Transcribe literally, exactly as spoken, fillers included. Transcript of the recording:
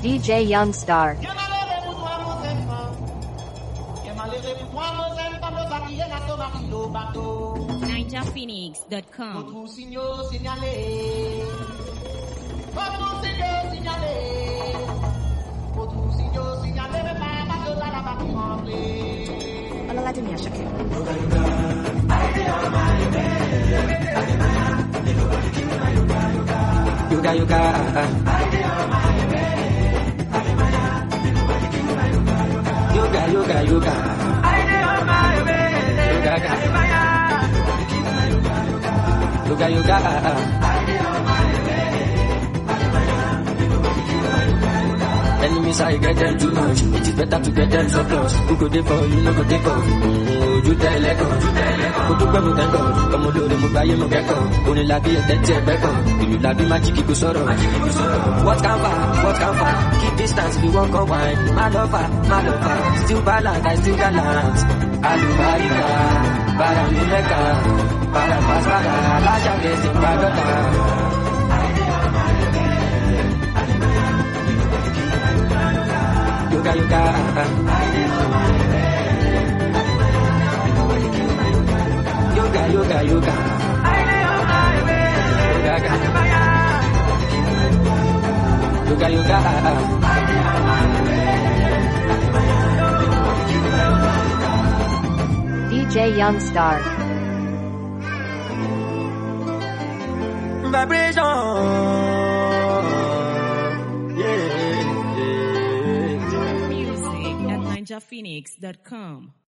D J Youngstar. ninja phoenix dot com. Ọlọ́ládé mi Àṣàkẹ́. Yoga yoga. Yoga yoga yoga. Yoga yoga. Yoga yoga. Enemies I get them too much. It is better to get them so close. Who go there for you, no go there for you. You tell let go. Go to go thank God. Come on, do mo buy mo get go. Only la be a dead back up. You la be magic go sorrow. What can far? What can far? Keep distance if you walk on wine. My lover, my lover. Still balance, I still gallant. Alubarika, para mi meka, para pasara, la chave sin pagota. Yoga yoga. Yoga yoga yoga. Yoga yoga. D J Youngstar. Vibration. Music at ninja phoenix dot com.